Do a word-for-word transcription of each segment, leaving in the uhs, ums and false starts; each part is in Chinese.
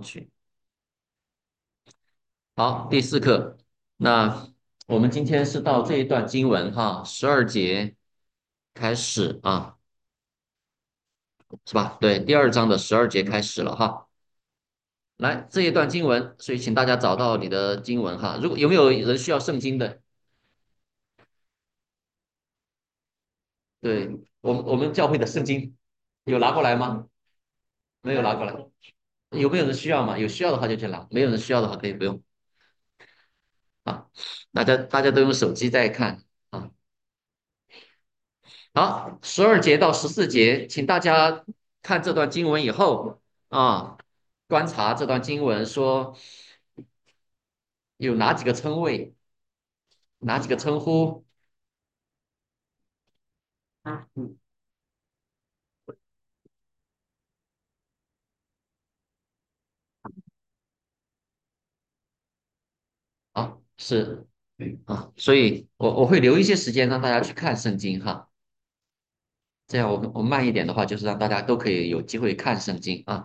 去。好，第四课，那我们今天是到这一段经文哈，十二节开始啊，是吧？对，第二章的十二节开始了哈。来，这一段经文，所以请大家找到你的经文哈。如果有没有人需要圣经的？对，我们我们教会的圣经有拿过来吗？没有拿过来。有没有人需要嘛？有需要的话就去拿，没有人需要的话可以不用啊。大家大家都用手机在看啊。好，十二节到十四节，请大家看这段经文以后啊，观察这段经文说有哪几个称谓，哪几个称呼啊？是啊，所以我我会留一些时间让大家去看圣经哈。这样我们我们慢一点的话，就是让大家都可以有机会看圣经啊。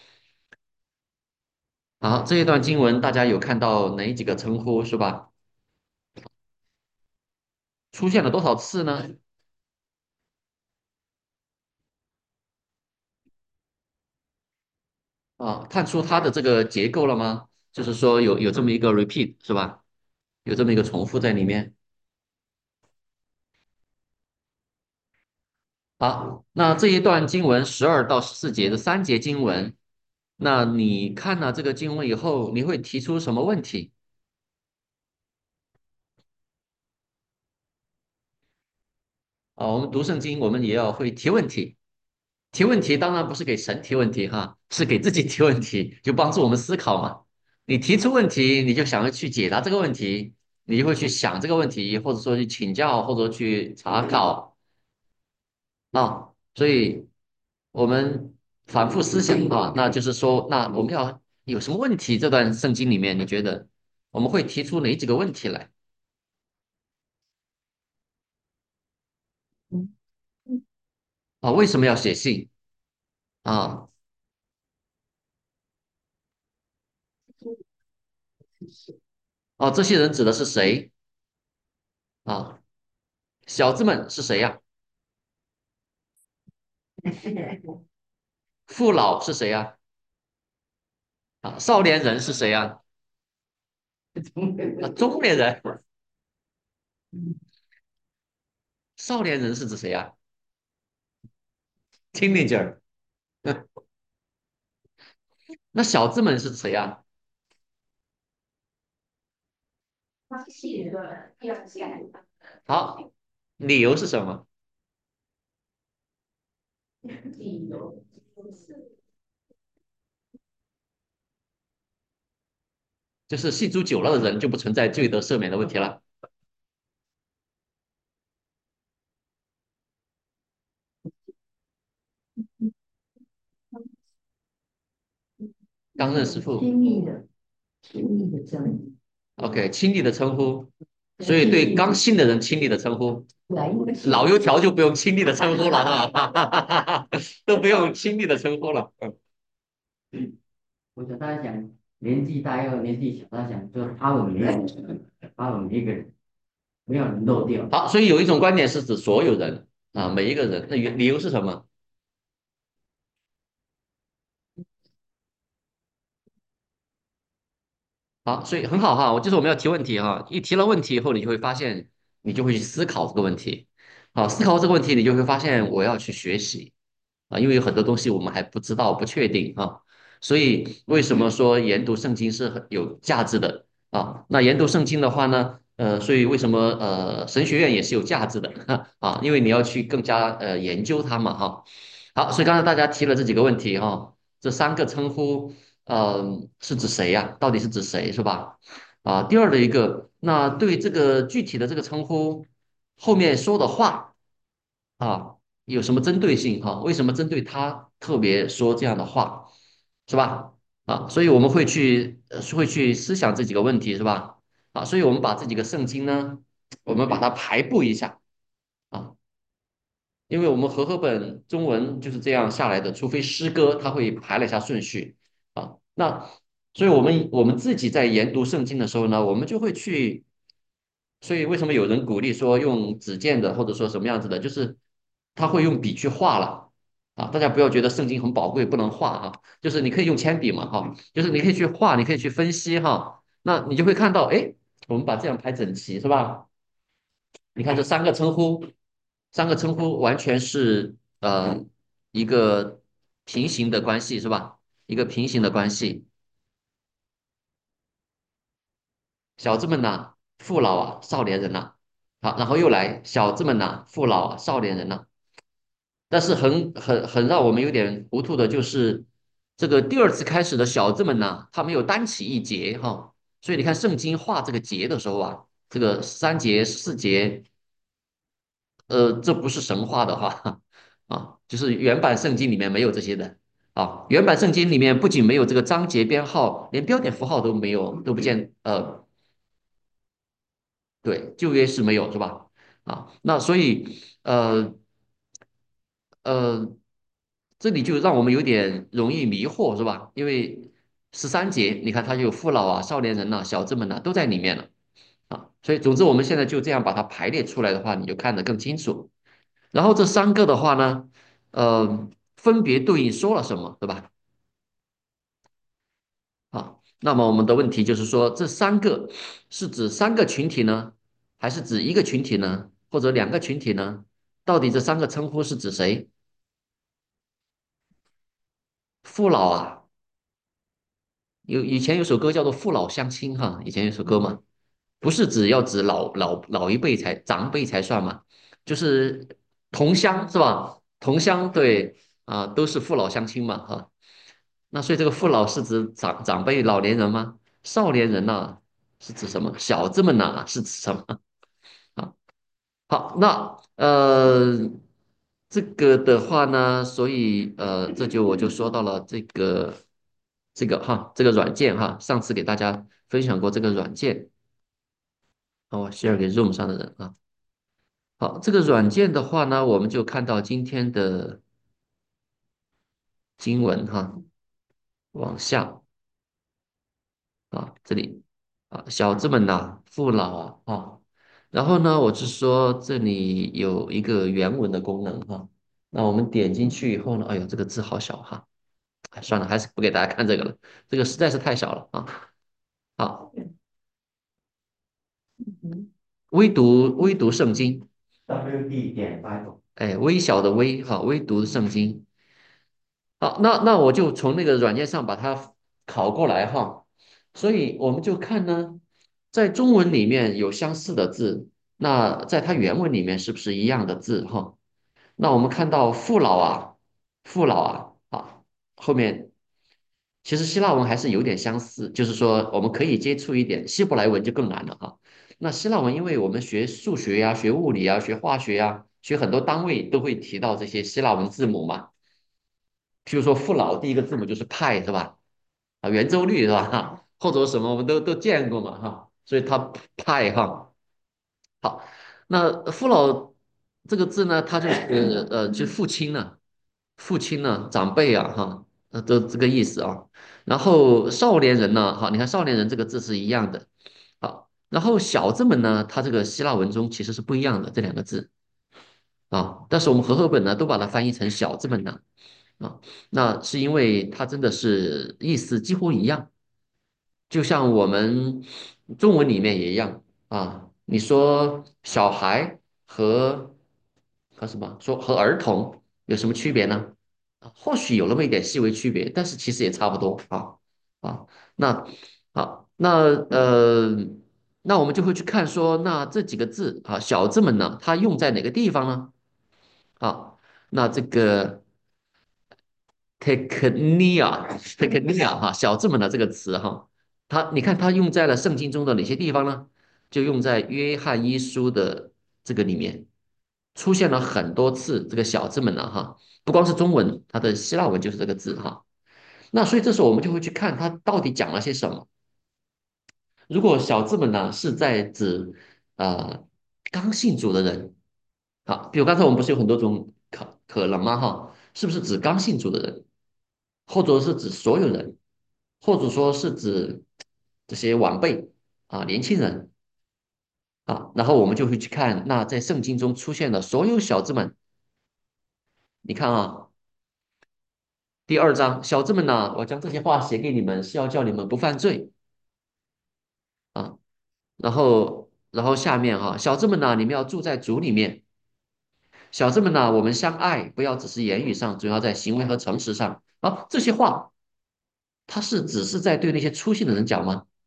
好，这一段经文大家有看到哪几个称呼是吧？出现了多少次呢？啊，看出它的这个结构了吗？就是说有有这么一个 repeat 是吧？有这么一个重复在里面。好，那这一段经文十二到十四节的三节经文，那你看了这个经文以后，你会提出什么问题？啊，我们读圣经，我们也要会提问题。提问题当然不是给神提问题哈，是给自己提问题，就帮助我们思考嘛。你提出问题，你就想要去解答这个问题，你就会去想这个问题，或者说去请教，或者去查考啊。所以我们反复思想啊，那就是说，那我们要有什么问题？这段圣经里面，你觉得我们会提出哪几个问题来啊？为什么要写信啊？哦，这些人指的是谁啊？小子们是谁呀？父老是谁呀？啊，少年人是谁呀？啊，中年人，少年人是指谁呀？teenager。那小子们是谁呀？好，理由是什么？就是信主久了的人就不存在罪得赦免的问题了。刚认识父亲密的亲密的称呼，OK，亲昵的称呼，所以对刚信的人亲昵的称呼，老油条就不用亲昵的称呼了哈，都不用亲昵的称呼了。嗯我想大家想年纪大要年纪小，他想就是他们每一个人，他们每一个人没有人漏掉。 好，所以有一种观点是指所有人啊，每一个人，那原理由是什么？好，所以很好哈，我就是我们要提问题哈，一提了问题以后，你就会发现，你就会去思考这个问题，好，思考这个问题，你就会发现我要去学习啊，因为有很多东西我们还不知道、不确定啊，所以为什么说研读圣经是很有价值的啊？那研读圣经的话呢，呃，所以为什么呃神学院也是有价值的啊？因为你要去更加呃研究它嘛哈。好，所以刚才大家提了这几个问题哈，这三个称呼。呃，是指谁呀？到底是指谁是吧？啊，第二的一个，那对这个具体的这个称呼后面说的话啊，有什么针对性哈？为什么针对他特别说这样的话，是吧？啊，所以我们会去呃会去思想这几个问题是吧？啊，所以我们把这几个圣经呢，我们把它排布一下啊，因为我们和合本中文就是这样下来的，除非诗歌它会排了一下顺序。啊。 那所以我们我们自己在研读圣经的时候呢，我们就会去，所以为什么有人鼓励说用纸建的，或者说什么样子的，就是他会用笔去画了啊。大家不要觉得圣经很宝贵不能画哈，就是你可以用铅笔嘛哈，就是你可以去画，你可以去分析哈，那你就会看到，哎，我们把这样排整齐是吧？你看这三个称呼，三个称呼完全是呃一个平行的关系是吧？一个平行的关系。小子们呐，父老啊，少年人呐，好，然后又来小子们呐，父老啊，少年人呐。但是很很很让我们有点糊涂的就是，这个第二次开始的小子们呐，他没有单起一节哈，所以你看圣经画这个节的时候啊，这个三节四节，呃，这不是神话的话啊，就是原版圣经里面没有这些的啊，原版圣经里面不仅没有这个章节编号，连标点符号都没有，都不见，呃，对，旧约是没有是吧？啊，那所以呃呃，这里就让我们有点容易迷惑是吧？因为十三节，你看它就有父老啊、少年人呐、小子们呐、都在里面了啊。所以总之我们现在就这样把它排列出来的话，你就看得更清楚。然后这三个的话呢，呃，分别对应说了什么，对吧？啊，那么我们的问题就是说，这三个是指三个群体呢，还是指一个群体呢，或者两个群体呢？到底这三个称呼是指谁？父老啊，有以前有首歌叫做《父老乡亲》哈，以前有首歌嘛，不是只要指老老老一辈才长辈才算嘛，就是同乡是吧？同乡对啊，都是父老乡亲嘛哈。那所以这个父老是指长长辈老年人吗？少年人呐、是指什么？小子们呐、是指什么？啊，好，那呃，这个的话呢，所以呃，这就我就说到了这个这个哈，这个软件哈，上次给大家分享过这个软件，哦，我 share 给 Zoom 上的人啊。好，这个软件的话呢，我们就看到今天的经文哈，往下。啊，这里啊，小子们呐、父老啊，啊，然后呢，我是说这里有一个原文的功能哈，那我们点进去以后呢，哎呦，这个字好小哈，哎，算了，还是不给大家看这个了，这个实在是太小了啊。好，微读微读圣经， W D 点 Bible。 哎，微小的微哈，微读圣经。好，那那我就从那个软件上把它拷过来哈，所以我们就看呢，在中文里面有相似的字，那在它原文里面是不是一样的字哈？那我们看到父老啊，父老啊，啊，后面其实希腊文还是有点相似，就是说我们可以接触一点，希伯来文就更难了哈。那希腊文，因为我们学数学呀、学物理呀、学化学呀、学很多单位都会提到这些希腊文字母嘛。譬如说父老第一个字母就是派是吧？啊，圆周率是吧？或者什么我们都都见过嘛哈，所以它派哈。好，那父老这个字呢，它就是呃，就父亲呢，父亲呢，长辈啊哈，呃，这这个意思啊。然后少年人呢，哈，你看少年人这个字是一样的。好，然后小子们呢，它这个希腊文中其实是不一样的这两个字啊，但是我们和合本呢都把它翻译成小子们呢。啊，那是因为它真的是意思几乎一样，就像我们中文里面也一样啊。你说小孩和和什么？说和儿童有什么区别呢？啊或许有那么一点细微区别，但是其实也差不多啊啊。那好，那呃，那我们就会去看说，那这几个字啊，小字们呢，它用在哪个地方呢？啊，那这个。teknia，teknia 哈，小字母的这个词哈，它你看它用在了圣经中的哪些地方呢？就用在约翰一书的这个里面，出现了很多次这个小字母呢哈，不光是中文，它的希腊文就是这个字哈。那所以这时候我们就会去看它到底讲了些什么。如果小字母呢是在指呃刚信主的人，好，比如刚才我们不是有很多种可可能吗哈？是不是指刚信主的人？或者是指所有人或者说是指这些晚辈啊、年轻人啊，然后我们就会去看，那在圣经中出现的所有小子们，你看啊，第二章，小子们呐，我将这些话写给你们，是要叫你们不犯罪啊。然后，然后下面哈、小子们呐，你们要住在主里面。小子们呐，我们相爱，不要只是言语上，主要在行为和诚实上。啊，这些话，他是只是在对那些粗信的人讲吗？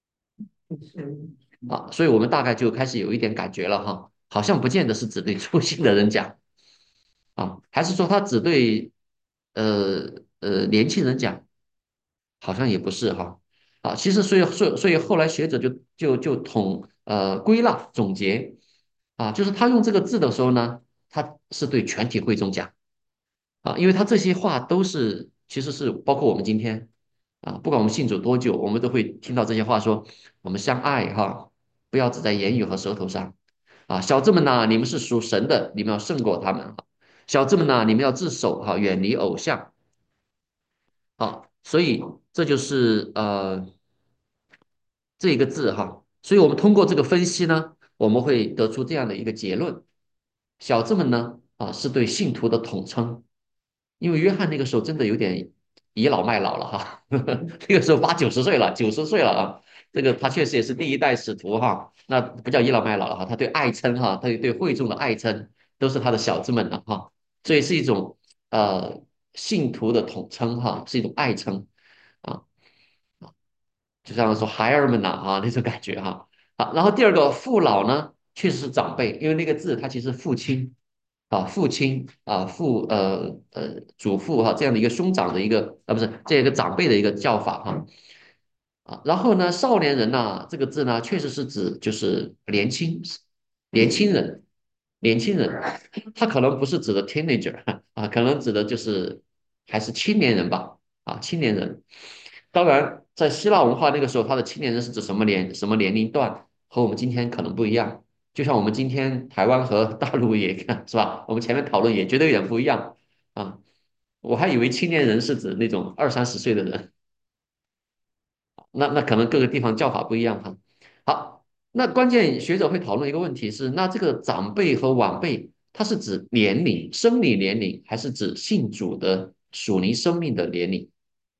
啊，所以我们大概就开始有一点感觉了哈，好像不见得是只对粗信的人讲啊，还是说他只对呃呃年轻人讲？好像也不是哈。啊，其实所以所以所以后来学者就就就统呃归纳总结啊，就是他用这个字的时候呢，他是对全体会众讲。啊，因为他这些话都是，其实是包括我们今天啊，不管我们信主多久，我们都会听到这些话说，我们相爱哈，不要只在言语和舌头上啊。小子们呐，你们是属神的，你们要胜过他们哈。小子们呐，你们要自守哈，远离偶像啊。所以这就是呃这一个字哈。所以我们通过这个分析呢，我们会得出这样的一个结论：小子们呢啊，是对信to的统称。因为约翰那个时候真的有点倚老卖老了哈，那个时候八九十岁了，九十岁了啊，这个他确实也是第一代使徒哈，那不叫倚老卖老了哈，他对爱称哈，他对会众的爱称都是他的小子们了哈，所以是一种呃信徒的统称哈，是一种爱称啊，就像说孩儿们呐啊那种感觉哈。好，然后第二个父老呢，确实是长辈，因为那个字它其实父亲啊，父亲啊，父呃呃祖父哈、这样的一个兄长的一个啊不是这样一个长辈的一个叫法哈啊。然后呢，少年人呐、这个字呢，确实是指就是年轻年轻人年轻人，他可能不是指的 teenager 啊，可能指的就是还是青年人吧啊，青年人。当然，在希腊文化那个时候，他的青年人是指什么年什么年龄段，和我们今天可能不一样。就像我们今天台湾和大陆也看是吧？我们前面讨论也觉得有点不一样啊。我还以为青年人是指那种二三十岁的人，那那可能各个地方叫法不一样哈。好，那关键学者会讨论一个问题是，那这个长辈和晚辈，它是指年龄、生理年龄，还是指信主的属灵生命的年龄？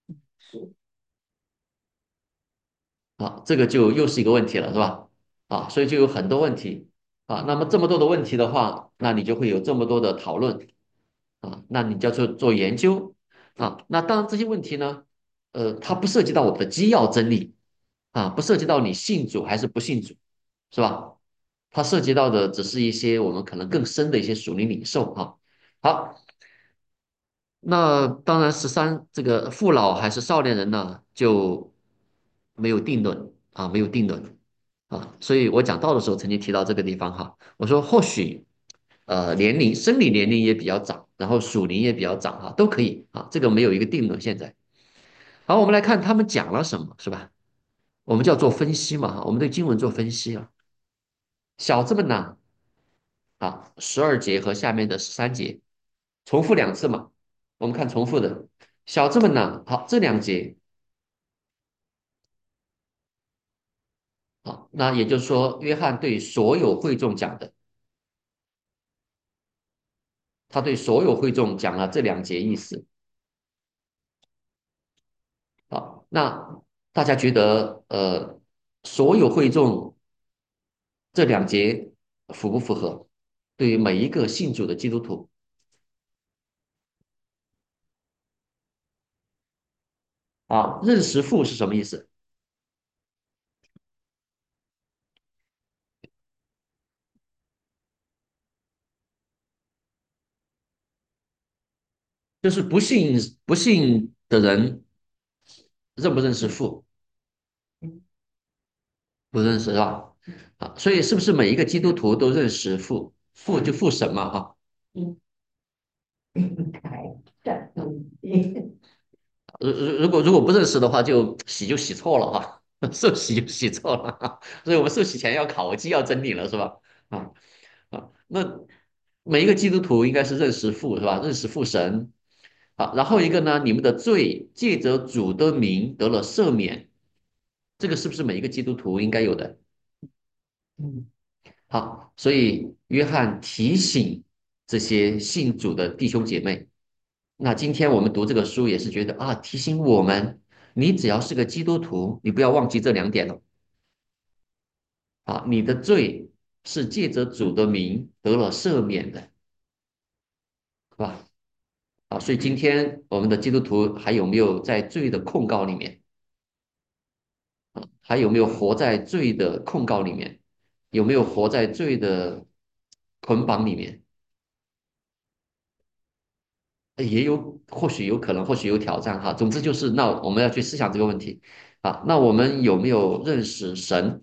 啊，这个就又是一个问题了，是吧？啊，所以就有很多问题啊。那么这么多的问题的话，那你就会有这么多的讨论啊，那你就要做做研究啊。那当然这些问题呢，呃，它不涉及到我们的基要真理啊，不涉及到你信主还是不信主，是吧？它涉及到的只是一些我们可能更深的一些属灵领受啊。好，那当然，十三这个父老还是少年人呢，就没有定论啊，没有定论啊。所以我讲到的时候曾经提到这个地方哈，我说或许呃年龄生理年龄也比较长，然后属灵也比较长哈，都可以啊，这个没有一个定论现在。好，我们来看他们讲了什么，是吧？我们叫做分析嘛，哈我们对经文做分析啊。小子们呢，啊，十二节和下面的十三节重复两次嘛，我们看重复的。小子们呢，好，这两节。好，那也就是说，约翰对所有会众讲的，他对所有会众讲了这两节意思。好，那大家觉得，呃，所有会众这两节符不符合？对于每一个信主的基督徒啊，认识父是什么意思？就是不信不信的人认不认识父？不认识是吧？啊，所以是不是每一个基督徒都认识父？父就父神嘛，哈。如如如果如果不认识的话，就洗就洗错了哈，受洗就洗错了哈，所以我们受洗前要考基要真理了是吧？啊啊，那每一个基督徒应该是认识父是吧？认识父神好，然后一个呢，你们的罪借着主的名得了赦免，这个是不是每一个基督徒应该有的？ 嗯， 好，所以约翰提醒这些信主的弟兄姐妹，那今天我们读这个书也是觉得啊，提醒我们，你只要是个基督徒，你不要忘记这两点了啊，你的罪是借着主的名得了赦免的，是吧？啊，所以今天我们的基督徒还有没有在罪的控告里面？还有没有活在罪的控告里面？有没有活在罪的捆绑里面？呃也有，或许有可能，或许有挑战哈。总之就是，那我们要去思想这个问题啊。那我们有没有认识神？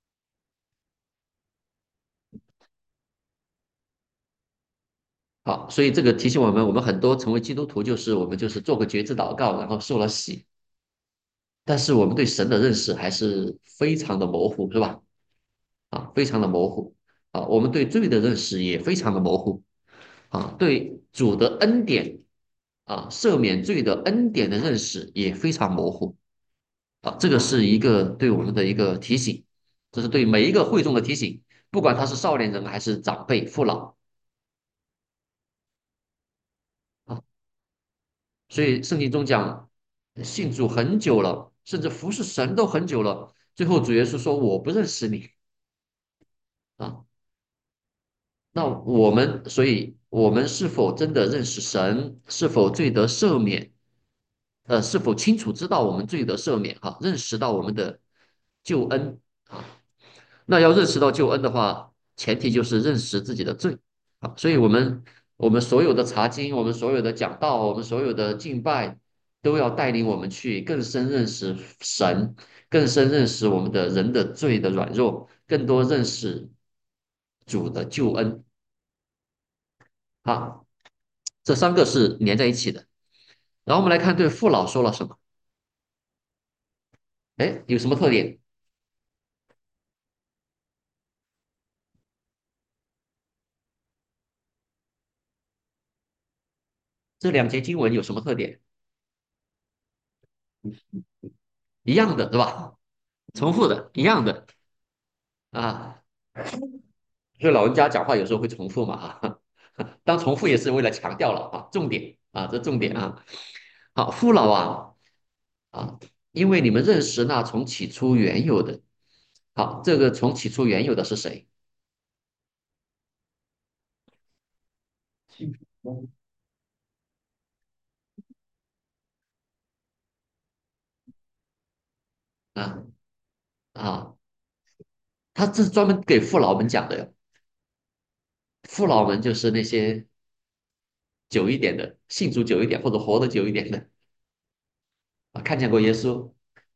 好，所以这个提醒我们，我们很多成为基督徒，就是我们就是做个觉知祷告，然后受了洗，但是我们对神的认识还是非常的模糊，是吧？啊，非常的模糊啊。我们对罪的认识也非常的模糊啊，对主的恩典啊，赦免罪的恩典的认识也非常模糊啊。这个是一个对我们的一个提醒，这是对每一个会众的提醒，不管他是少年人还是长辈父老啊。所以圣经中讲，信主很久了，甚至服侍神都很久了，最后主耶稣说我不认识你啊。那我们，所以我们是否真的认识神？是否罪得赦免？呃，是否清楚知道我们罪得赦免？哈，认识到我们的救恩啊。那要认识到救恩的话，前提就是认识自己的罪啊。所以，我们我们所有的查经，我们所有的讲道，我们所有的敬拜，都要带领我们去更深认识神，更深认识我们的人的罪的软弱，更多认识主的救恩。好，这三个是连在一起的。然后我们来看对父老说了什么。哎，有什么特点？这两节经文有什么特点？一样的，对吧？重复的，一样的啊。所以老人家讲话有时候会重复嘛，哈。当重复也是为了强调了啊，重点啊，这重点啊。好，父老啊啊，因为你们认识那从起初原有的。好，这个从起初原有的是谁去， 啊啊？他这是专门给父老们讲的哟。父老们就是那些久一点的，信主久一点或者活得久一点的啊，看见过耶稣。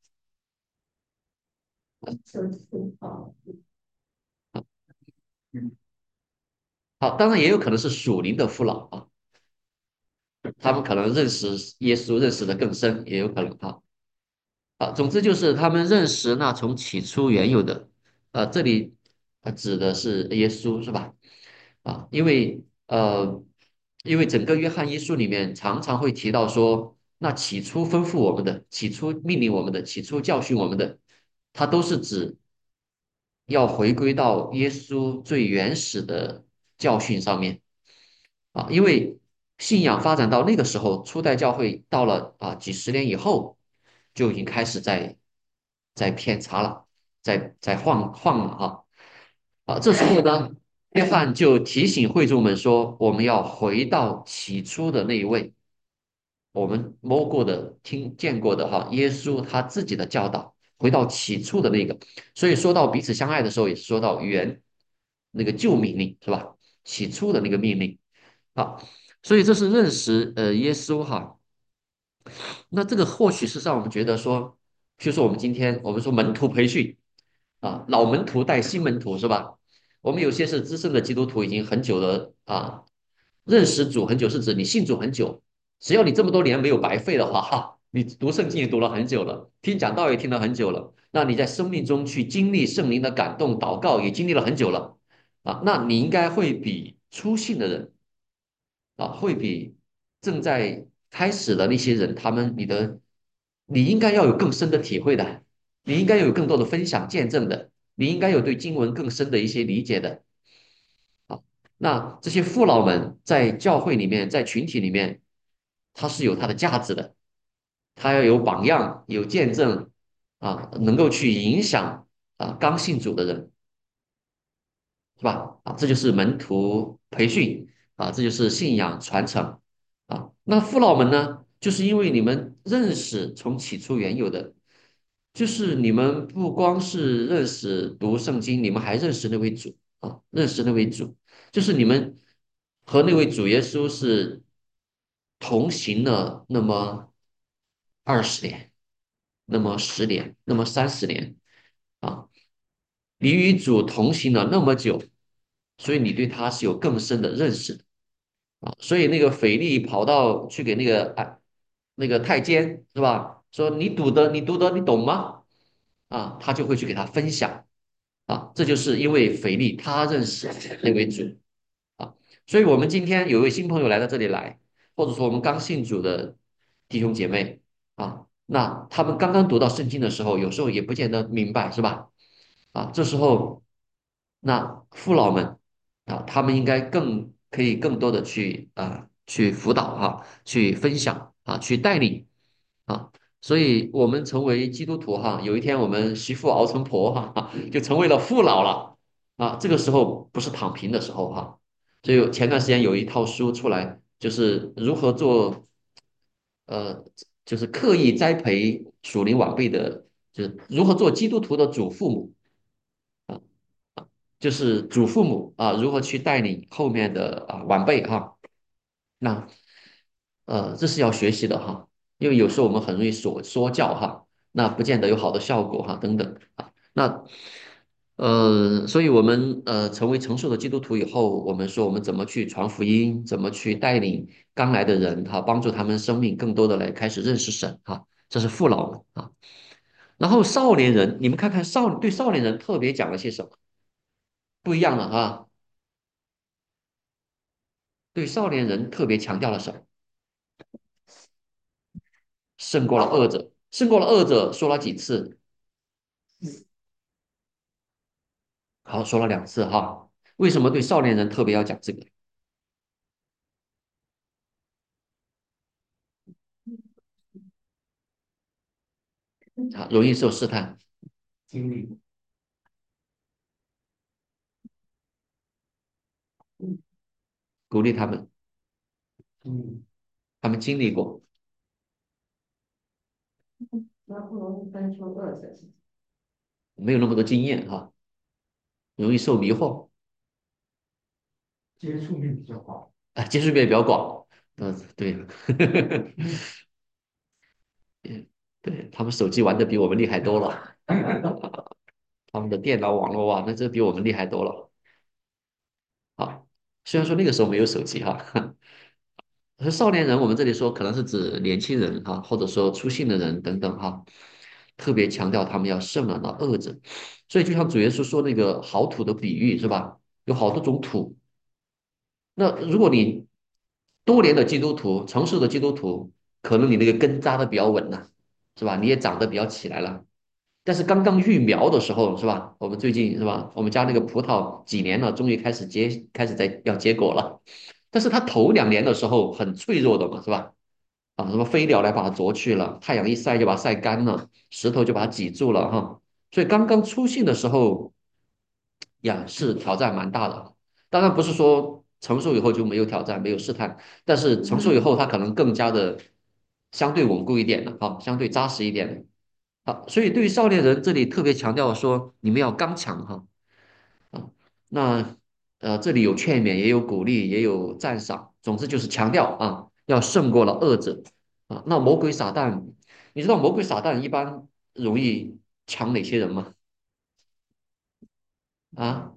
好，当然也有可能是属灵的父老啊，他们可能认识耶稣认识的更深，也有可能啊。啊，总之就是他们认识那从起初原有的，呃，这里呃指的是耶稣是吧？啊，因为呃，因为整个约翰一书里面常常会提到说，那起初吩咐我们的，起初命令我们的，起初教训我们的，它都是指要回归到耶稣最原始的教训上面。啊，因为信仰发展到那个时候，初代教会到了啊几十年以后，就已经开始在在偏差了，在在晃晃了哈。啊，这时候呢，约翰就提醒会众们说，我们要回到起初的那一位，我们摸过的、听见过的哈，耶稣他自己的教导，回到起初的那个。所以说到彼此相爱的时候，也是说到原那个旧命令是吧？起初的那个命令。好，所以这是认识呃耶稣哈。那这个或许是让我们觉得说，譬如说我们今天我们说门徒培训啊，老门徒带新门徒是吧？我们有些是资深的基督徒，已经很久了啊，认识主很久，是指你信主很久。只要你这么多年没有白费的话，哈，你读圣经也读了很久了，听讲道也听了很久了，那你在生命中去经历圣灵的感动、祷告也经历了很久了啊，那你应该会比初信的人啊，会比正在开始的那些人，他们你的你应该要有更深的体会的，你应该有更多的分享见证的，你应该有对经文更深的一些理解的。那这些父老们在教会里面，在群体里面，他是有他的价值的，他要有榜样，有见证啊，能够去影响啊刚信主的人。是吧？啊，这就是门徒培训啊，这就是信仰传承啊。那父老们呢，就是因为你们认识从起初原有的，就是你们不光是认识读圣经，你们还认识那位主啊，认识那位主，就是你们和那位主耶稣是同行了那么二十年，那么十年，那么三十年。啊。你与主同行了那么久，所以你对他是有更深的认识的啊。所以那个腓力跑到去给那个啊那个太监是吧？说你读的你读的你懂吗？啊，他就会去给他分享啊。这就是因为腓力他认识那位主啊。所以我们今天有一位新朋友来到这里来，或者说我们刚信主的弟兄姐妹啊，那他们刚刚读到圣经的时候，有时候也不见得明白是吧？啊，这时候，那父老们啊，他们应该更可以更多的去啊去辅导哈、去分享啊，去带领啊，所以我们成为基督徒哈，有一天我们媳妇熬成婆哈，就成为了父老了啊，这个时候不是躺平的时候哈，所以前段时间有一套书出来，就是如何做呃，就是刻意栽培属灵晚辈的，就是如何做基督徒的祖父母。就是祖父母啊，如何去带领后面的啊晚辈哈。那呃，这是要学习的哈，因为有时候我们很容易说说教哈，那不见得有好的效果哈，等等啊。那呃，所以我们呃成为成熟的基督徒以后，我们说我们怎么去传福音，怎么去带领刚来的人哈，帮助他们生命更多的来开始认识神哈，这是父老们啊。然后少年人，你们看看少对少年人特别讲了些什么不一样的啊？对少年人特别强调了什么？胜过了恶者，胜过了恶者说了几次？好，说了两次哈。为什么对少年人特别要讲这个啊？容易受试探， 经历， 鼓励他们， 嗯， 他们经历过， 那不能单说二者是没有那么多经验哈，容易受迷惑接触面比较广。 啊，接触面比较广。嗯，对，嗯对，他们手机玩的比我们厉害多了，他们的电脑网络哇，那这比我们厉害多了。好，虽然说那个时候没有手机哈，和少年人，我们这里说可能是指年轻人哈，或者说初信的人等等哈，特别强调他们要胜了那恶者。所以就像主耶稣说那个好土的比喻是吧？有好多种土。那如果你多年的基督徒，成熟的基督徒，可能你那个根扎的比较稳了，是吧？你也长得比较起来了。但是刚刚育苗的时候，是吧？我们最近是吧？我们家那个葡萄几年了，终于开始结，开始在要结果了。但是它头两年的时候很脆弱的嘛，是吧？啊，什么飞鸟来把它啄去了，太阳一晒就把它晒干了，石头就把它挤住了哈。所以刚刚出信的时候呀，是挑战蛮大的。当然不是说成熟以后就没有挑战，没有试探，但是成熟以后它可能更加的相对稳固一点了哈，相对扎实一点了。好，所以对于少年人这里特别强调说，你们要刚强哈。啊，那呃，这里有劝勉，也有鼓励，也有赞赏，总之就是强调啊，要胜过了恶者啊。那魔鬼撒旦，你知道魔鬼撒旦一般容易抢哪些人吗？啊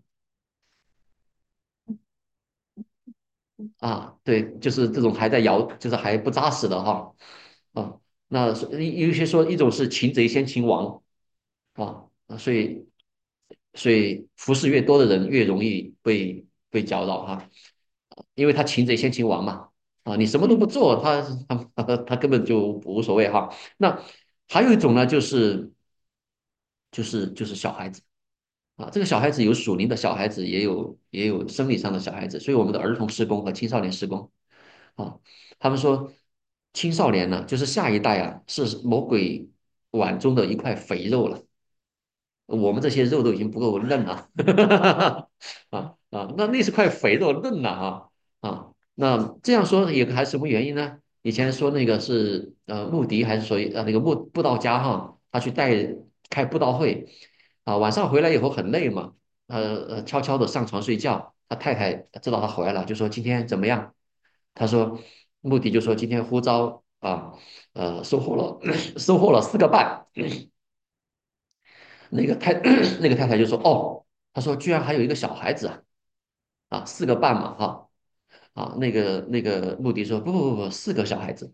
啊，对，就是这种还在摇，就是还不扎实的哈啊。那是有有些说一种是擒贼先擒王啊，啊所以所以服侍越多的人越容易被被搅扰哈，因为他擒贼先擒王嘛。 啊，你什么都不做，他他他根本就无所谓哈。那还有一种呢，就是就是就是小孩子啊，这个小孩子有属灵的小孩子，也有也有生理上的小孩子，所以我们的儿童施工和青少年施工啊，他们说青少年呢，就是下一代啊，是魔鬼碗中的一块肥肉了。我们这些肉都已经不够嫩了，啊啊，那那是块肥肉嫩了啊啊，那这样说也还是什么原因呢？以前说那个是呃穆迪还是说呃那个布布道家哈，他去带开布道会啊，晚上回来以后很累嘛，呃呃悄悄的上床睡觉，他太太知道他回来了，就说今天怎么样？他说穆迪就说今天呼召啊呃收获了收获了四个半。那个太那个太太就说哦，她说居然还有一个小孩子啊，啊四个半嘛哈啊那个那个穆迪说不不不不四个小孩子，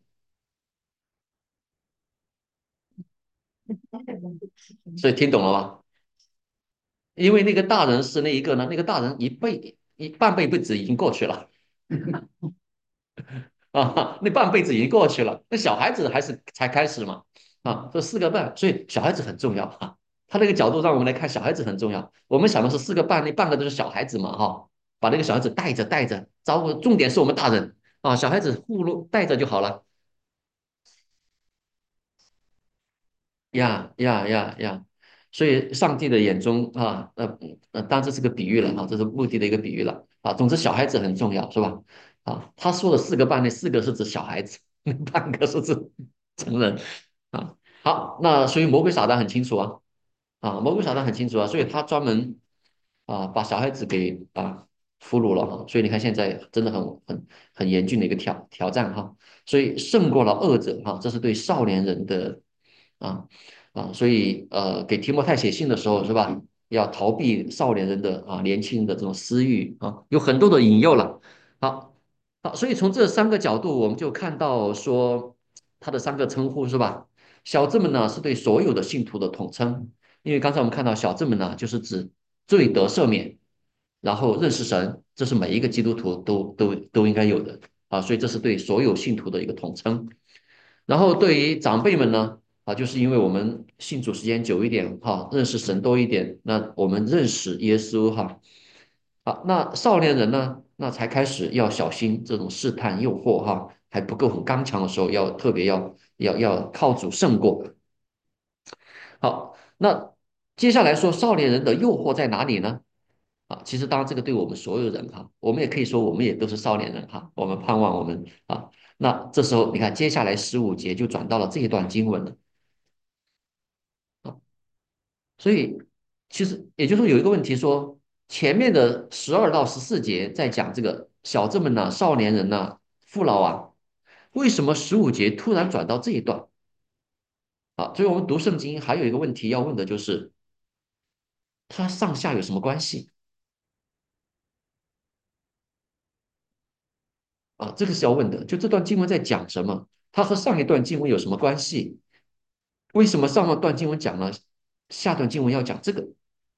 所以听懂了吗？因为那个大人是那一个呢，那个大人一辈一半辈子已经过去了。啊，那半辈子已经过去了，那小孩子还是才开始嘛，啊，这四个半，所以小孩子很重要啊。他那个角度让我们来看，小孩子很重要。我们想的是四个半，那半个都是小孩子嘛，哈，把那个小孩子带着带着，招呼，重点是我们大人啊，小孩子护路带着就好了。呀呀呀呀！所以上帝的眼中啊，呃呃，当然这是个比喻了啊，这是目的的一个比喻了啊。总之，小孩子很重要，是吧？啊，他说的四个半，那四个是指小孩子，半个是指成人啊。好，那所以魔鬼撒旦很清楚啊，啊，魔鬼撒旦很清楚啊，所以他专门啊把小孩子给啊俘虏了哈。所以你看现在真的很很很严峻的一个挑挑战哈。所以胜过了恶者哈，这是对少年人的啊啊，所以呃，给提摩太写信的时候是吧，要逃避少年人的啊年轻人的这种私欲啊，有很多的引诱了。好，好，所以从这三个角度，我们就看到说他的三个称呼是吧？小子们呢是对所有的信徒的统称，因为刚才我们看到小子们呢就是指罪得赦免，然后认识神，这是每一个基督徒都都都应该有的啊，所以这是对所有信徒的一个统称。然后对于长辈们呢，啊，就是因为我们信主时间久一点哈，认识神多一点，那我们认识耶稣哈，好，那少年人呢，那才开始要小心这种试探诱惑哈，还不够很刚强的时候，要特别要要要靠主胜过。好，那接下来说少年人的诱惑在哪里呢？啊，其实当然这个对我们所有人哈，我们也可以说我们也都是少年人哈，我们盼望我们啊，那这时候你看接下来十五节就转到了这一段经文了啊，所以其实也就是说有一个问题说，前面的十二到十四节在讲这个小子们呐、少年人呐、父老啊，为什么十五节突然转到这一段啊？所以我们读圣经还有一个问题要问的就是，它上下有什么关系啊？这个是要问的，就这段经文在讲什么？它和上一段经文有什么关系？为什么上段经文讲了，下段经文要讲这个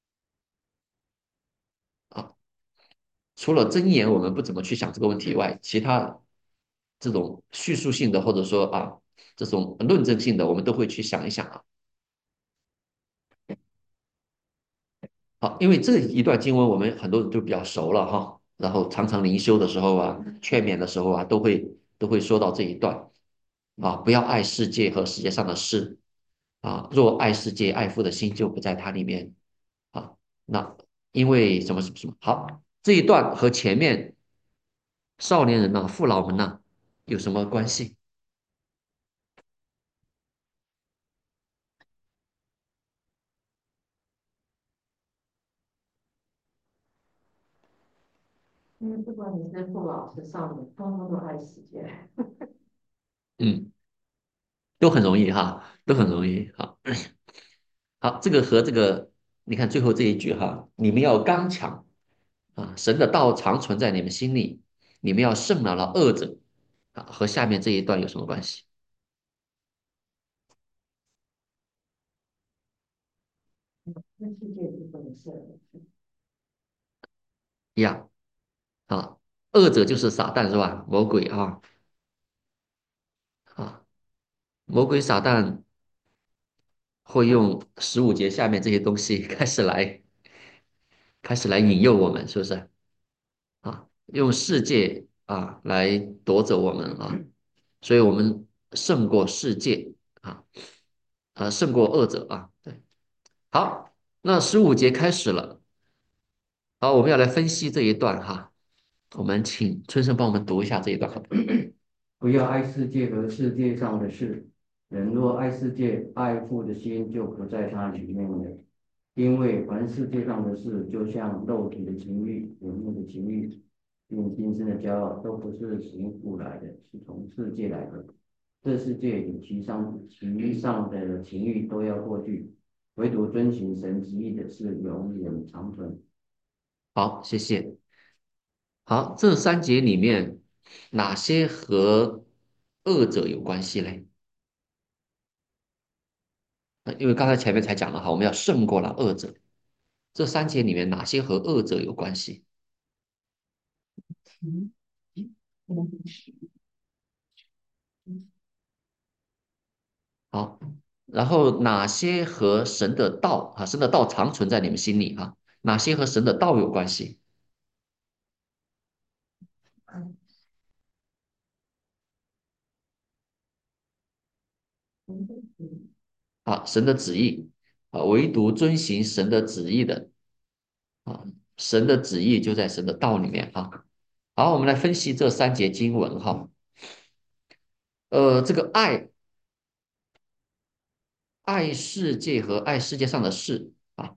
啊？除了箴言，我们不怎么去想这个问题以外，其他这种叙述性的或者说啊这种论证性的，我们都会去想一想啊。好，因为这一段经文我们很多人都比较熟了哈，然后常常灵修的时候啊，劝勉的时候啊，都会都会说到这一段啊，不要爱世界和世界上的事啊，若爱世界，爱父的心就不在它里面啊。那因为什么什么什么？好，这一段和前面少年人呐、父老们呐、有什么关系？ 因为不管你是父老是少年，通通都爱世界。 嗯，都很容易哈，都很容易哈。好，这个和这个，你看最后这一句哈，你们要刚强啊，神的道常存在你们心里，你们要胜了了恶者啊，和下面这一段有什么关系？ 那世界是本色的， 一样啊，恶者就是撒旦是吧？魔鬼啊魔鬼撒旦会用十五节下面这些东西开始来开始来引诱我们，是不是啊？用世界啊来夺走我们啊，所以我们胜过世界啊，呃，胜过恶者啊。对，好，那十五节开始了，好，我们要来分析这一段哈。我们请春生帮我们读一下这一段好不好？ 不要爱世界和世界上的事。人若爱世界，爱父的心就不在他里面了。因为凡世界上的事，就像肉体的情欲、眼目的情欲，并今生的骄傲，都不是从父来的，是从世界来的。这世界与其上其上的情欲都要过去，唯独遵行神旨意的是永远长存。 好，谢谢。好，这三节里面哪些和恶者有关系嘞？呃因为刚才前面才讲了哈，我们要胜过了恶者。这三节里面哪些和恶者有关系？ 嗯，嗯好，然后哪些和神的道啊，神的道常存在你们心里啊？哪些和神的道有关系嗯嗯啊？神的旨意啊，唯独遵行神的旨意的啊，神的旨意就在神的道里面啊。好，我们来分析这三节经文哈。呃，这个爱爱世界和爱世界上的事啊，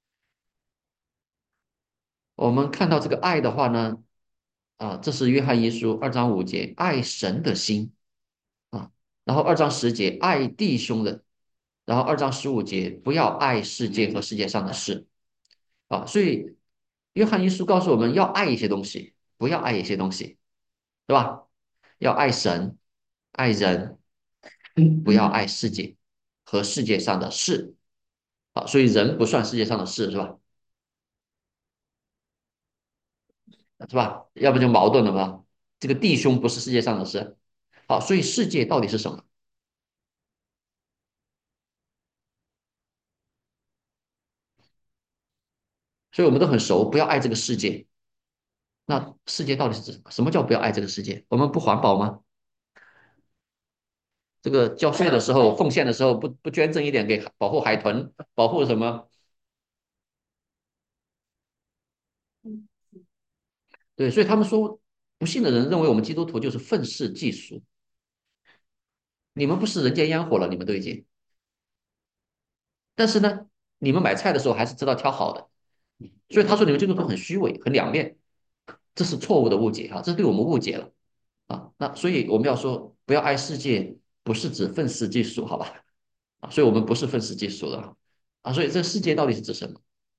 我们看到这个爱的话呢，啊，这是约翰一书二章五节，爱神的心啊，然后二章十节爱弟兄的，然后二章十五节不要爱世界和世界上的事啊，所以约翰一书告诉我们要爱一些东西，不要爱一些东西，对吧？要爱神，爱人，不要爱世界和世界上的事啊，所以人不算世界上的事，是吧？是吧？要不就矛盾了嘛。这个弟兄不是世界上的事，好，所以世界到底是什么？所以我们都很熟，不要爱这个世界。那世界到底是指什么？什么叫不要爱这个世界？我们不环保吗？这个交税的时候、奉献的时候，不不捐赠一点给保护海豚、保护什么？ 嗯对，所以他们说，不信的人认为我们基督徒就是愤世嫉俗。你们不食人间烟火了，你们都已经。但是呢，你们买菜的时候还是知道挑好的。所以他说你们基督徒很虚伪、很两面，这是错误的误解哈，这是对我们误解了。啊，那所以我们要说不要爱世界，不是指愤世嫉俗，好吧？啊，所以我们不是愤世嫉俗的啊，所以这个世界到底是指什么？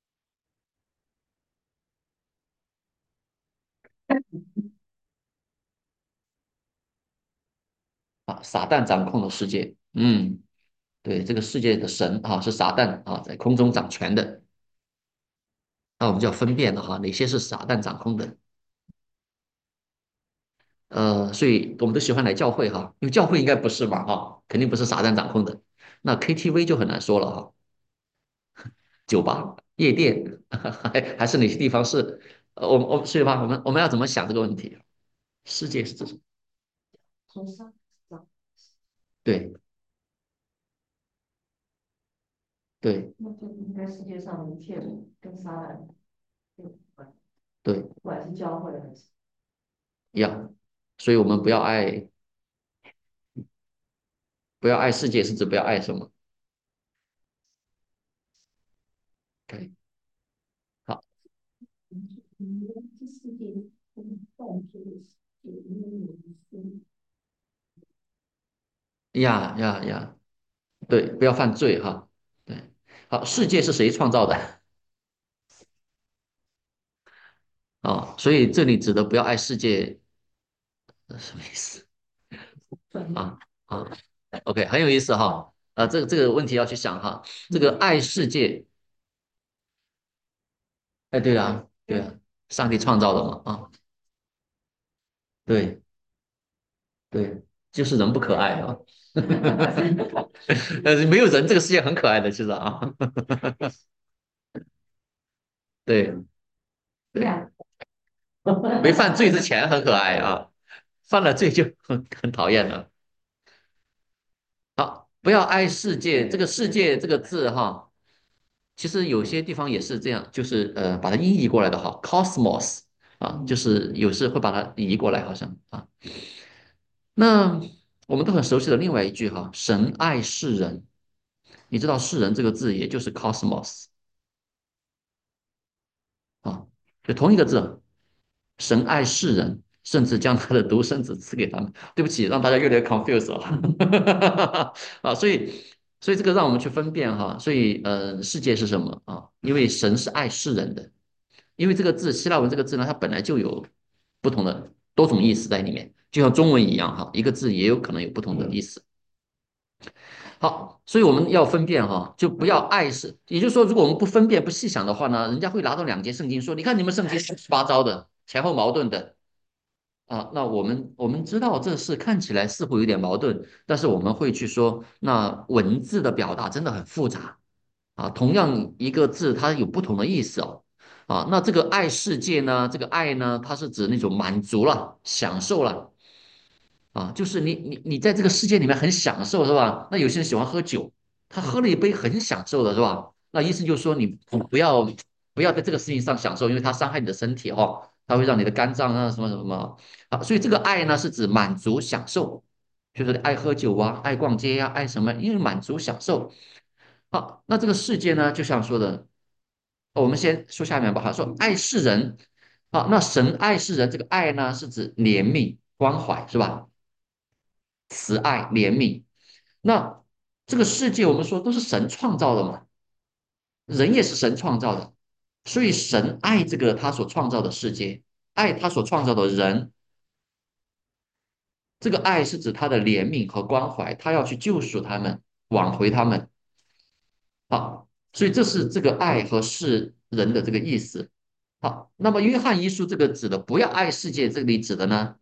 啊，撒旦掌控的世界，嗯，对，这个世界的神啊是撒旦啊，在空中掌权的，那我们就要分辨了哈，哪些是撒旦掌控的？呃，所以我们都喜欢来教会哈，因为教会应该不是嘛哈，肯定不是撒旦掌控的。那 K T V 就很难说了哈，酒吧、夜店，还还是哪些地方是？呃，我们我们所以吧，我们我们要怎么想这个问题？世界是指什么？ 从上上， 对对那就应该世界上的一切跟撒旦有关， 对， 不管是教会还是一样。所以我们不要爱，不要爱世界，是指不要爱什么？OK，好嗯，这世界跟犯罪的世界，因为我们是呀呀呀，对，不要犯罪哈。对，好，世界是谁创造的？啊、所以这里指的不要爱世界，呃什么意思啊？啊，OK，很有意思哈。啊，这个这个问题要去想哈。这个爱世界，哎，对啊，对啊，上帝创造的嘛，啊，对对。 就是人不可爱啊。呃，没有人，这个世界很可爱的，其实啊。对对， 呀， 没犯罪之前很可爱啊，犯了罪就很很讨厌了。好，不要爱世界，这个世界这个字哈，其实有些地方也是这样，就是呃把它音译过来的哈，cosmos 啊，就嗯， 是有时会把它移过来，好像啊。那我们都很熟悉的另外一句哈，神爱世人，你知道世人这个字也就是 cosmos 啊，就同一个字，神爱世人，甚至将他的独生子赐给他们。对不起，让大家越来越 confused 了。啊，所以所以这个让我们去分辨哈，所以呃，世界是什么啊？因为神是爱世人的，因为这个字希腊文这个字呢，它本来就有不同的多种意思在里面，就像中文一样哈，一个字也有可能有不同的意思。好，所以我们要分辨哈，就不要爱是，也就是说，如果我们不分辨、不细想的话呢，人家会拿到两节圣经说，你看你们圣经乱七八糟的，前后矛盾的啊。那我们我们知道这事看起来似乎有点矛盾，但是我们会去说，那文字的表达真的很复杂啊。同样一个字，它有不同的意思哦。啊，那这个爱世界呢，这个爱呢，它是指那种满足了、享受了。啊，就是你你你在这个世界里面很享受是吧？那有些人喜欢喝酒，他喝了一杯很享受的是吧？那医生就说你不不要不要在这个事情上享受，因为它伤害你的身体哦，它会让你的肝脏啊什么什么啊。所以这个爱呢是指满足享受，就是爱喝酒啊，爱逛街呀、爱什么？因为满足享受。好，那这个世界呢，就像说的，我们先说下面吧。哈，说爱世人，好，那神爱世人，这个爱呢是指怜悯关怀是吧？慈爱、怜悯。那这个世界我们说都是神创造的嘛，人也是神创造的，所以神爱这个他所创造的世界，爱他所创造的人。这个爱是指他的怜悯和关怀，他要去救赎他们，挽回他们。好，所以这是这个爱和世人的这个意思。好，那么约翰一书这个指的不要爱世界，这里指的呢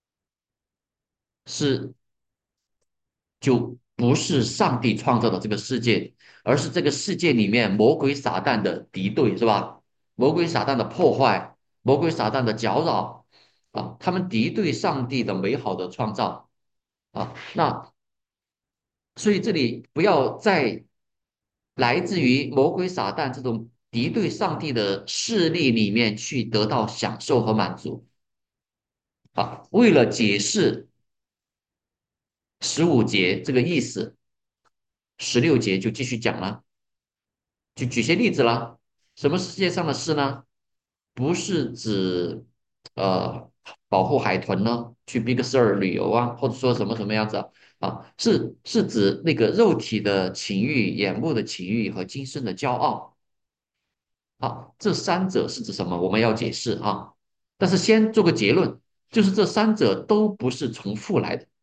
是就不是上帝创造的这个世界，而是这个世界里面魔鬼撒旦的敌对，是吧？魔鬼撒旦的破坏，魔鬼撒旦的搅扰啊，他们敌对上帝的美好的创造啊。那所以这里不要在来自于魔鬼撒旦这种敌对上帝的势力里面去得到享受和满足啊。为了解释十五节这个意思，十六节就继续讲了。就举些例子啦。什么世界上的事呢？不是指呃保护海豚呢，去 Big Sur 旅游啊，或者说什么什么样子啊，啊是是指那个肉体的情欲、眼目的情欲和今生的骄傲。啊，这三者是指什么？我们要解释啊。但是先做个结论，就是这三者都不是从父来的。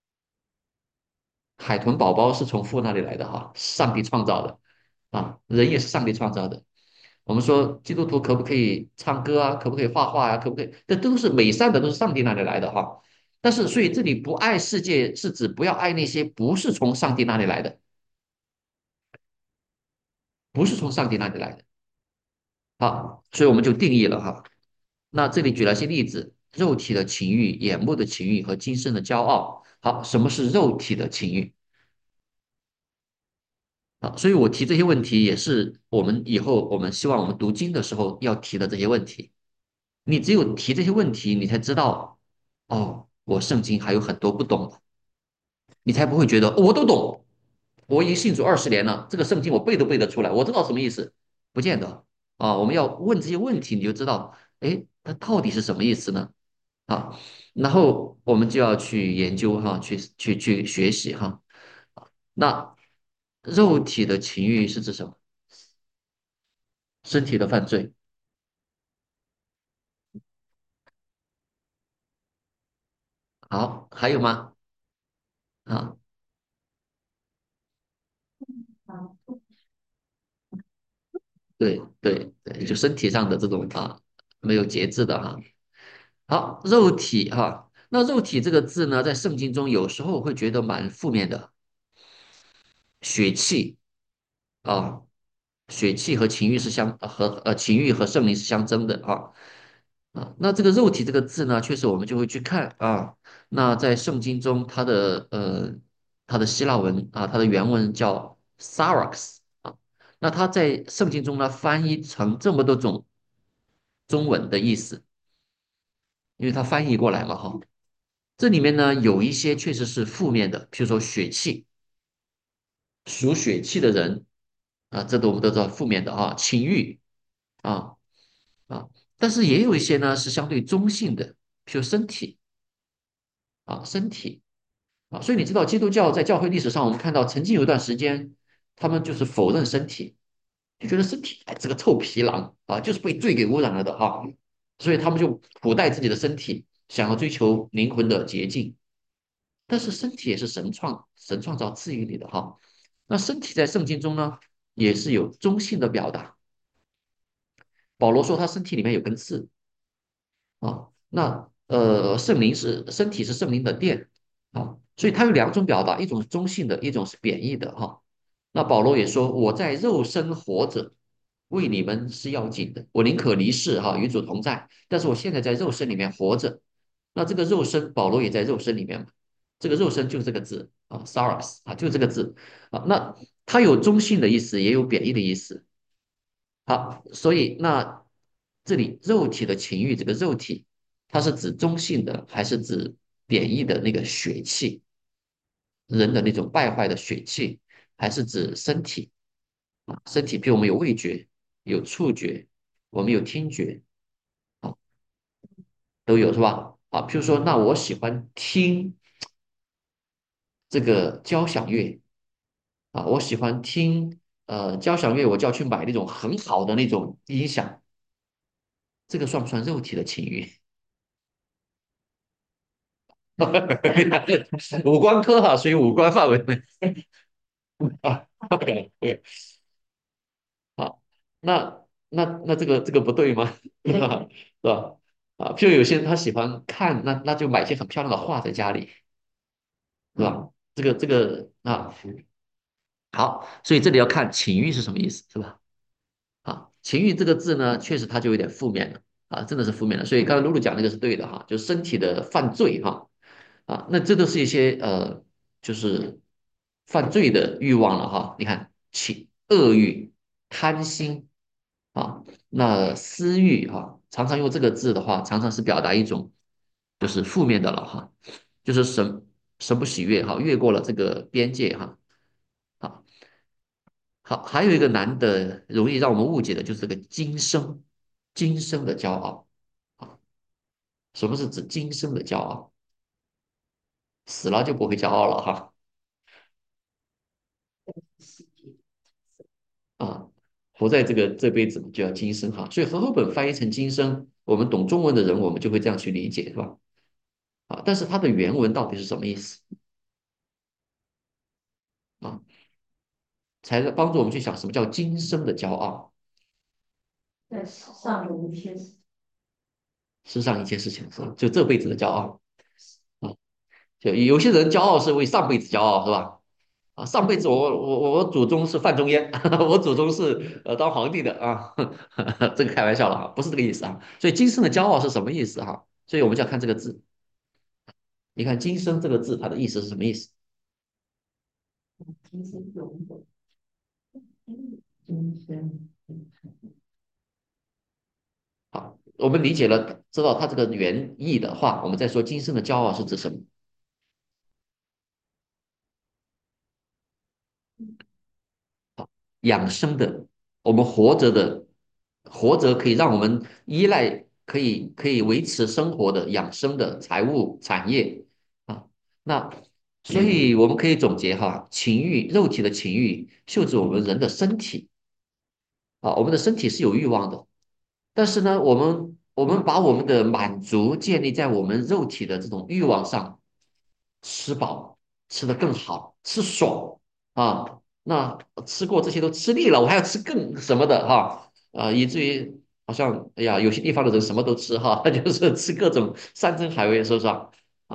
海豚宝宝是从父那里来的哈，上帝创造的啊，人也是上帝创造的。我们说基督徒可不可以唱歌啊？可不可以画画呀、可不可以？这都是美善的，都是上帝那里来的哈。但是，所以这里不爱世界，是指不要爱那些不是从上帝那里来的，不是从上帝那里来的。好，所以我们就定义了哈。那这里举了些例子：肉体的情欲、眼目的情欲和今生的骄傲。好，什么是肉体的情欲？啊，所以我提这些问题，也是我们以后我们希望我们读经的时候要提的这些问题。你只有提这些问题，你才知道，哦，我圣经还有很多不懂的，你才不会觉得、哦我都懂，我已经信主二十年了，这个圣经我背都背得出来，我知道什么意思。不见得啊，我们要问这些问题，你就知道，哎，它到底是什么意思呢？啊，然后我们就要去研究哈，去去去学习哈。那肉体的情欲是指什么？身体的犯罪。好，还有吗？啊， 好， 对对对，就身体上的这种啊，没有节制的哈。好，肉体哈， 那肉体这个字呢，在圣经中有时候会觉得蛮负面的，血气啊，血气和情欲是相呃和呃情欲和圣灵是相争的啊啊。那这个肉体这个字呢，确实我们就会去看啊。那在圣经中，它的呃它的希腊文啊，它的原文叫 sarx 啊。那它在圣经中呢，翻译成这么多种中文的意思，因为它翻译过来嘛哈。这里面呢，有一些确实是负面的，譬如说血气，属血气的人啊，这都我们都知道负面的啊，情欲啊啊，但是也有一些呢是相对中性的，譬如身体啊，身体啊，所以你知道基督教在教会历史上，我们看到曾经有一段时间，他们就是否认身体，就觉得身体哎这个臭皮囊啊，就是被罪给污染了的哈，所以他们就苦待自己的身体，想要追求灵魂的洁净。但是身体也是神创神创造赐予你的哈。那身体在圣经中呢，也是有中性的表达。保罗说他身体里面有根刺啊，那呃圣灵是身体是圣灵的殿啊，所以它有两种表达，一种是中性的，一种是贬义的哈。那保罗也说我在肉身活着，为你们是要紧的，我宁可离世哈，与主同在，但是我现在在肉身里面活着。那这个肉身，保罗也在肉身里面嘛，这个肉身就是这个字啊 s a r s 啊，就是这个字啊。那它有中性的意思，也有贬义的意思。好，所以那这里肉体的情欲，这个肉体，它是指中性的，还是指贬义的那个血气，人的那种败坏的血气，还是指身体啊？身体，比如我们有味觉，有触觉，我们有听觉，啊，都有是吧？啊，譬如说，那我喜欢听这个交响乐啊，我喜欢听呃交响乐，我就要去买那种很好的那种音响，这个算不算肉体的情欲？五官科哈，属于五官范围内啊。OK，对，好，那那那这个这个不对吗？是吧？啊，譬如有些人他喜欢看，那那就买一些很漂亮的画在家里，是吧？这个这个啊，好，所以这里要看情欲是什么意思，是吧？啊，情欲这个字呢，确实它就有点负面了啊，真的是负面的。所以刚才露露讲那个是对的哈，就是身体的犯罪哈啊，那这都是一些呃，就是犯罪的欲望了哈。你看，情、恶欲、贪心啊，那私欲哈，常常用这个字的话，常常是表达一种就是负面的了哈，就是神神不喜悦哈，越过了这个边界哈。好，好，还有一个难的，容易让我们误解的就是这个今生，今生的骄傲啊。什么是指今生的骄傲？死了就不会骄傲了哈世界， 啊，活在这个这辈子就要今生哈。所以和合本翻译成今生，我们懂中文的人，我们就会这样去理解，是吧？啊，但是它的原文到底是什么意思啊？才能帮助我们去想什么叫今生的骄傲， 在世上的一些世上一切事情是吧？就这辈子的骄傲啊。就有些人骄傲是为上辈子骄傲，是吧？啊，上辈子我我我祖宗是范仲淹，我祖宗是呃当皇帝的啊，这个开玩笑了哈，不是这个意思啊。所以今生的骄傲是什么意思哈？所以我们就要看这个字，你看今生这个字它的意思是什么意思？ 其实有的今生， 好，我们理解了，知道它这个原意的话，我们再说今生的骄傲是指什么？养生的，我们活着的，活着可以让我们依赖，可以可以维持生活的养生的财务产业啊。那所以我们可以总结哈，情欲，肉体的情欲，就指我们人的身体啊，我们的身体是有欲望的，但是呢，我们我们把我们的满足建立在我们肉体的这种欲望上，吃饱，吃得更好，吃爽啊。那吃过这些都吃腻了，我还要吃更什么的哈啊，以至于好像哎呀，有些地方的人什么都吃哈，就是吃各种山珍海味，是不是啊？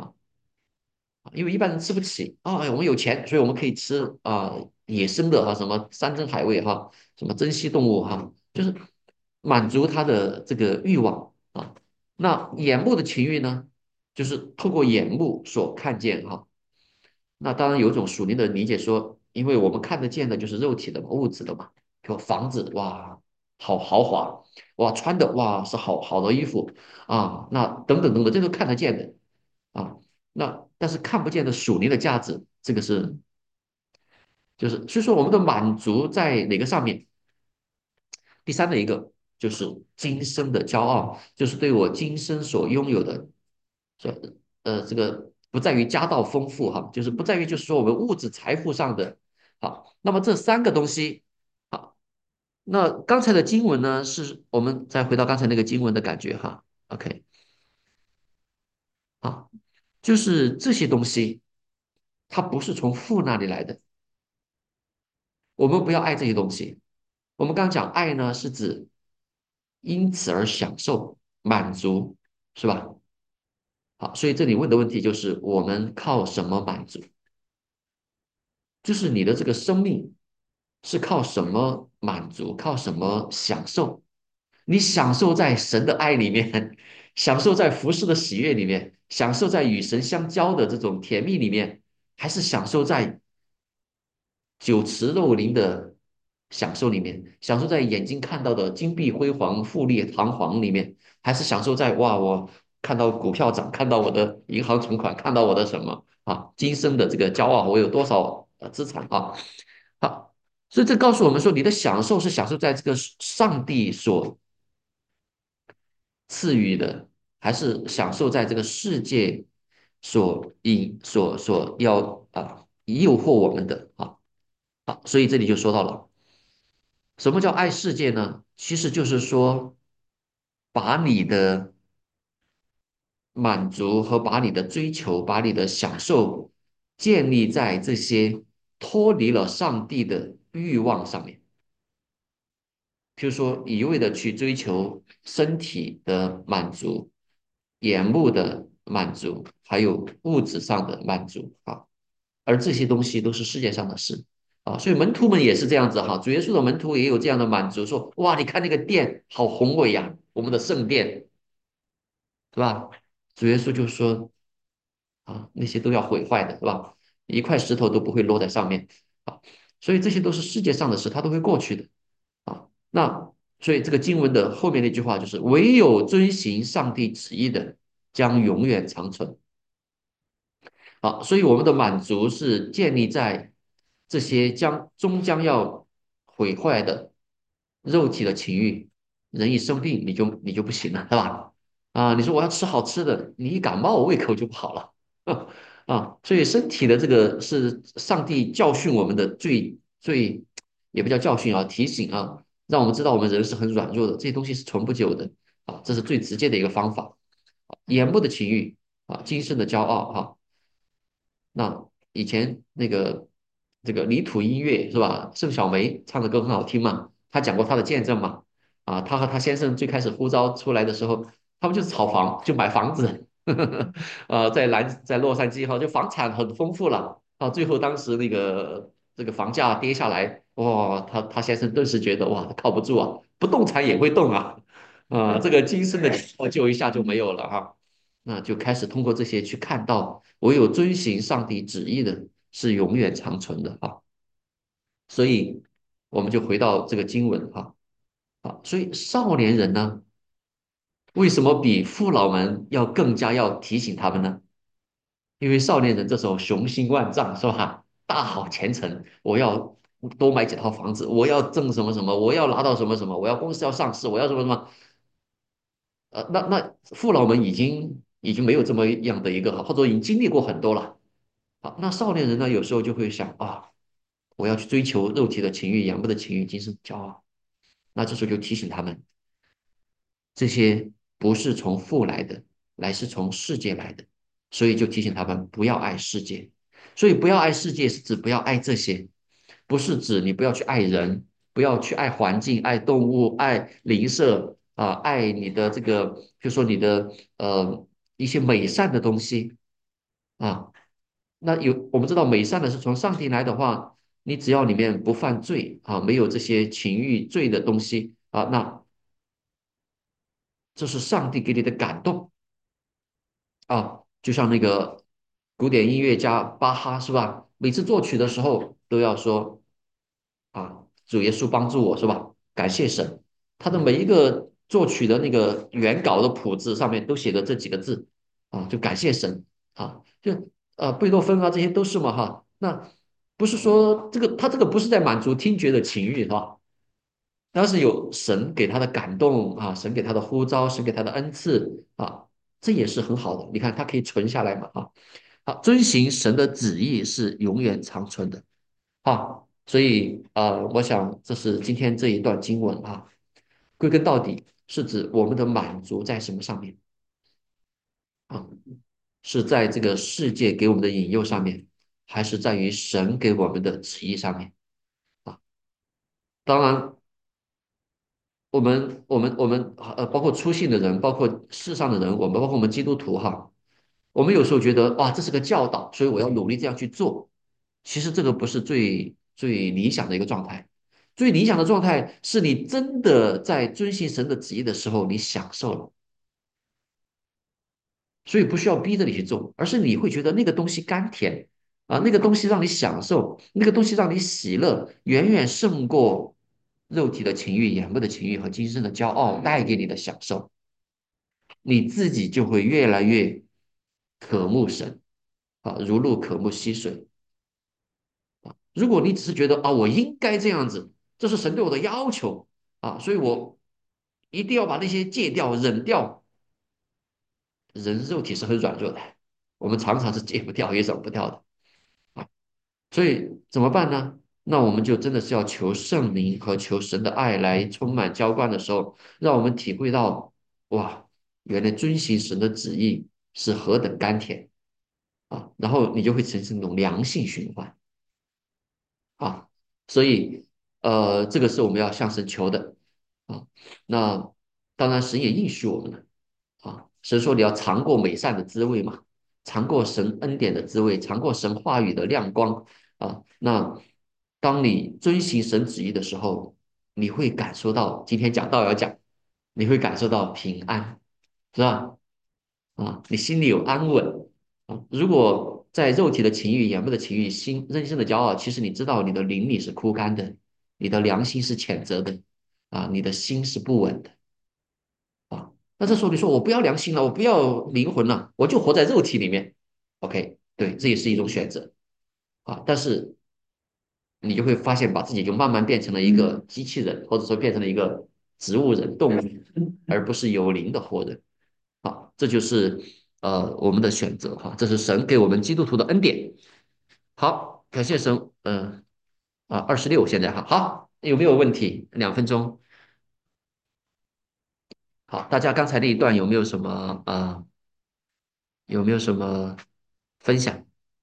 因为一般人吃不起啊，哎我们有钱，所以我们可以吃啊野生的哈，什么山珍海味哈，什么珍稀动物哈，就是满足他的这个欲望啊。那眼目的情欲呢，就是透过眼目所看见哈。那当然有一种属灵的理解说，因为我们看得见的就是肉体的嘛物质的嘛，比如房子哇，好豪华，哇穿的哇是好好的衣服啊，那等等等等，这都看得见的啊。那但是看不见的属灵的价值，这个是就是，所以说我们的满足在哪个上面？第三的一个就是今生的骄傲，就是对我今生所拥有的，这呃这个不在于家道丰富哈，就是不在于就是说我们物质财富上的好。那么这三个东西好，那刚才的经文呢，是我们再回到刚才那个经文的感觉哈。OK，好，就是这些东西，它不是从父那里来的。我们不要爱这些东西。我们刚刚讲爱呢，是指因此而享受、满足，是吧？好，所以这里问的问题就是：我们靠什么满足？就是你的这个生命是靠什么满足？靠什么享受？你享受在神的爱里面，享受在服侍的喜悦里面，享受在与神相交的这种甜蜜里面，还是享受在酒池肉林的享受里面，享受在眼睛看到的金碧辉煌、富丽堂皇里面，还是享受在哇，我看到股票涨，看到我的银行存款，看到我的什么啊，今生的这个骄傲，我有多少呃资产啊？好，所以这告诉我们说，你的享受是享受在这个上帝所赐予的，还是享受在这个世界所引所所要啊诱惑我们的啊？好，所以这里就说到了，什么叫爱世界呢？其实就是说，把你的满足和把你的追求、把你的享受建立在这些脱离了上帝的欲望上面。譬如说，一味的去追求身体的满足、眼目的满足，还有物质上的满足啊，而这些东西都是世界上的事啊，所以门徒们也是这样子哈，主耶稣的门徒也有这样的满足，说哇，你看那个殿好宏伟呀，我们的圣殿，是吧？主耶稣就说啊，那些都要毁坏的，是吧？一块石头都不会落在上面啊，所以这些都是世界上的事，它都会过去的。啊，那所以这个经文的后面那句话就是：唯有遵行上帝旨意的，将永远长存。好，所以我们的满足是建立在这些将终将要毁坏的肉体的情欲。人一生病，你就你就不行了，是吧？啊，你说我要吃好吃的，你一感冒，胃口就不好了。啊，所以身体的这个是上帝教训我们的最最，也不叫教训啊，提醒啊，让我们知道我们人是很软弱的，这些东西是存不久的啊，这是最直接的一个方法。眼部的情欲啊，今生的骄傲哈、那以前那个这个泥土音乐是吧？盛小梅唱的歌很好听嘛，她讲过她的见证嘛。啊，她和她先生最开始呼召出来的时候，他们就是炒房，就买房子。呃，在南在洛杉矶哈，就房产很丰富了。啊，最后当时那个这个房价跌下来，哇，他他先生顿时觉得哇，靠不住啊，不动产也会动啊。啊，这个今生的就一下就没有了哈。那就开始通过这些去看到，唯有遵行上帝旨意的是永远长存的啊。所以我们就回到这个经文哈啊，所以少年人呢，为什么比父老们要更加要提醒他们呢？因为少年人这时候雄心万丈是吧？大好前程，我要多买几套房子，我要挣什么什么，我要拿到什么什么，我要公司要上市，我要什么什么。呃，那那父老们已经已经没有这么样的一个，或者已经经历过很多了。好，那少年人呢，有时候就会想啊，我要去追求肉体的情欲、眼目的情欲、今生骄傲。那这时候就提醒他们，这些不是从父来的，来是从世界来的，所以就提醒他们不要爱世界。所以不要爱世界是指不要爱这些，不是指你不要去爱人，不要去爱环境、爱动物、爱邻舍啊、爱你的这个，就说你的呃一些美善的东西啊。 那有我们知道美善的是从上帝来的话，你只要里面不犯罪啊，没有这些情欲罪的东西啊，那这是上帝给你的感动啊，就像那个古典音乐家巴哈是吧？每次作曲的时候都要说啊，主耶稣帮助我是吧？感谢神，他的每一个作曲的那个原稿的谱子上面都写着这几个字啊，就感谢神啊，就呃贝多芬啊这些都是嘛哈。那不是说这个他这个不是在满足听觉的情欲是吧？当时有神给他的感动啊，神给他的呼召，神给他的恩赐啊，这也是很好的。你看，他可以存下来嘛啊，好，遵行神的旨意是永远长存的啊。所以呃，我想这是今天这一段经文啊，归根到底是指我们的满足在什么上面啊？是在这个世界给我们的引诱上面，还是在于神给我们的旨意上面啊？当然，我们我们我们呃，包括初信的人，包括世上的人，我们包括我们基督徒哈，我们有时候觉得哇，这是个教导，所以我要努力这样去做。其实这个不是最最理想的一个状态，最理想的状态是你真的在遵行神的旨意的时候，你享受了，所以不需要逼着你去做，而是你会觉得那个东西甘甜啊，那个东西让你享受，那个东西让你喜乐，远远胜过肉体的情欲、眼目的情欲和今生的骄傲带给你的享受。你自己就会越来越渴慕神啊，如入渴慕溪水。如果你只是觉得啊，我应该这样子，这是神对我的要求啊，所以我一定要把那些戒掉、忍掉。人肉体是很软弱的，我们常常是戒不掉也忍不掉的啊，所以怎么办呢？那我们就真的是要求圣灵和求神的爱来充满浇灌的时候，让我们体会到哇，原来遵行神的旨意是何等甘甜啊！然后你就会形成一种良性循环。啊，所以呃，这个是我们要向神求的啊。那当然，神也应许我们了啊。神说你要尝过美善的滋味嘛，尝过神恩典的滋味，尝过神话语的亮光啊。那当你遵行神旨意的时候，你会感受到，今天讲道要讲，你会感受到平安，是吧？啊，你心里有安稳啊。如果在肉体的情欲、眼目的情欲、心人生的骄傲，其实你知道你的灵里是枯干的，你的良心是谴责的啊，你的心是不稳的啊。那这时候你说我不要良心了，我不要灵魂了，我就活在肉体里面。OK，对，这也是一种选择啊。但是你就会发现，把自己就慢慢变成了一个机器人，或者说变成了一个植物人、动物人，而不是有灵的活人。好，这就是呃我们的选择哈，这是神给我们基督徒的恩典。好，感谢神，嗯、啊，二十六现在哈，好，有没有问题？两分钟。好，大家刚才那一段有没有什么呃有没有什么分享？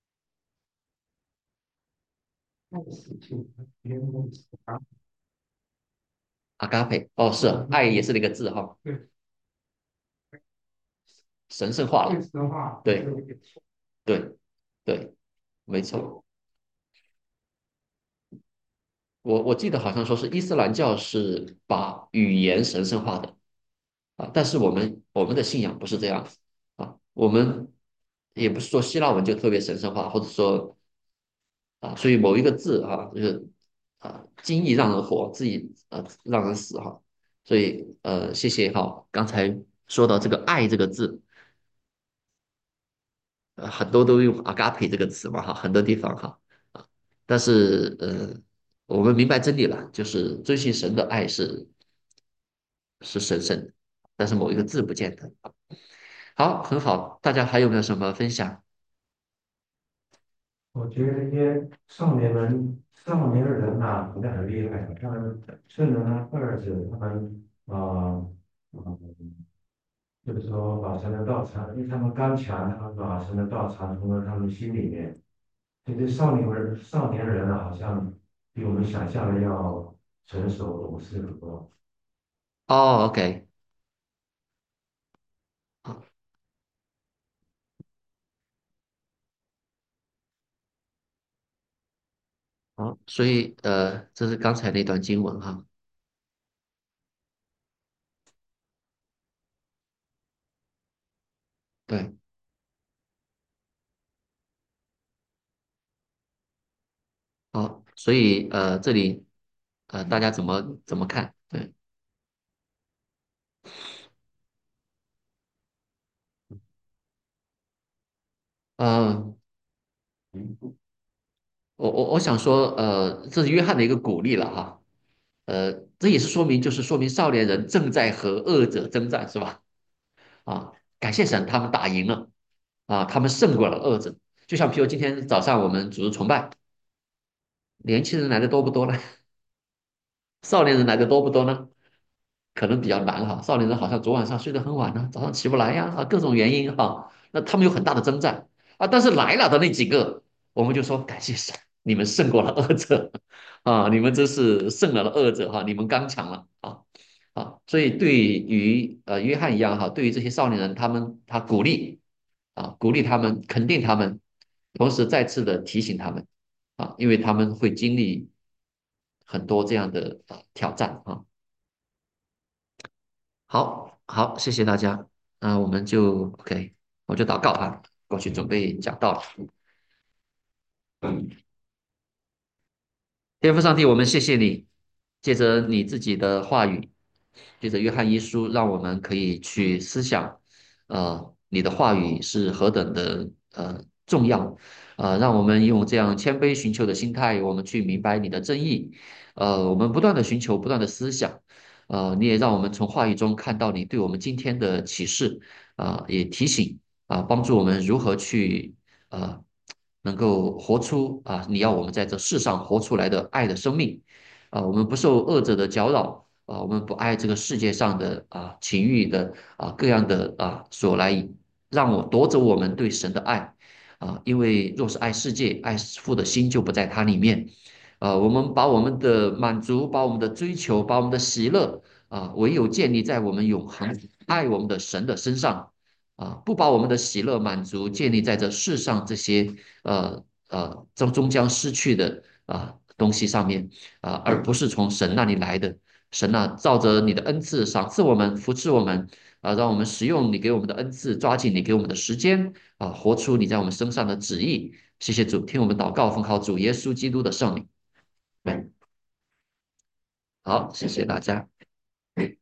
爱死就别人啊， 阿嘎佩，哦，是啊爱也是那个字哈， 对， 神圣化这了， 次的话，就对是对对，没错。我我记得好像说是伊斯兰教是把语言神圣化的。啊，但是我们我们的信仰不是这样子啊，我们也不是说希腊文就特别神圣化，或者说啊，所以某一个字啊，就是啊，经义让人活，自己呃让人死哈，所以呃，谢谢哈，刚才说到这个爱这个字，呃，很多都用 agape 这个词嘛哈，很多地方哈啊，但是呃，我们明白真理了，就是遵循神的爱是是神圣的，但是某一个字不见得。好，很好，大家还有没有什么分享？ 我觉得这些少年人、少年人呐、真的很厉害。他们圣人啊、二儿子，他们啊，呃就是说把神的道传，因为他们刚强，他们把神的道传从了他们心里面。其实少年人、少年人啊，好像比我们想象的要成熟懂事很多。 哦，OK，好， 好，所以呃，这是刚才那段经文哈。对，好，所以呃，这里呃，大家怎么怎么看？对，嗯、我我我想说，呃，这是约翰的一个鼓励了哈。呃，这也是说明，就是说明少年人正在和恶者征战，是吧？啊，感谢神，他们打赢了，啊，他们胜过了恶者。就像譬如今天早上我们组织崇拜，年轻人来的多不多呢？少年人来的多不多呢？可能比较难哈。少年人好像昨晚上睡得很晚呢，早上起不来呀，啊，各种原因哈。那他们有很大的征战啊，但是来了的那几个，我们就说感谢神，你们胜过了恶者啊，你们真是胜了了恶者哈，你们刚强了啊啊。所以对于呃约翰一样哈，对于这些少年人，他们他鼓励啊，鼓励他们，肯定他们，同时再次的提醒他们啊，因为他们会经历很多这样的呃挑战啊。好，好，谢谢大家。那我们就 OK，我就祷告哈，过去准备讲道了。天父上帝，我们谢谢你，借着你自己的话语，借着约翰一书，让我们可以去思想，呃，你的话语是何等的呃重要，呃，让我们用这样谦卑寻求的心态，我们去明白你的真意，呃，我们不断的寻求，不断的思想，呃，你也让我们从话语中看到你对我们今天的启示，啊、也提醒啊、帮助我们如何去。呃能够活出啊，你要我们在这世上活出来的爱的生命啊，我们不受恶者的搅扰啊，我们不爱这个世界上的啊情欲的啊各样的啊所来让我夺走我们对神的爱啊，因为若是爱世界，爱父的心就不在它里面。呃，我们把我们的满足，把我们的追求，把我们的喜乐啊，唯有建立在我们永恒爱我们的神的身上。啊，不把我们的喜乐满足建立在这世上这些呃呃终终将失去的啊、东西上面啊、而不是从神那里来的。神啊，照着你的恩赐赏赐我们，扶持我们啊、让我们使用你给我们的恩赐，抓紧你给我们的时间啊、活出你在我们身上的旨意。谢谢主，听我们祷告，奉靠主耶稣基督的圣名。对，好，谢谢大家。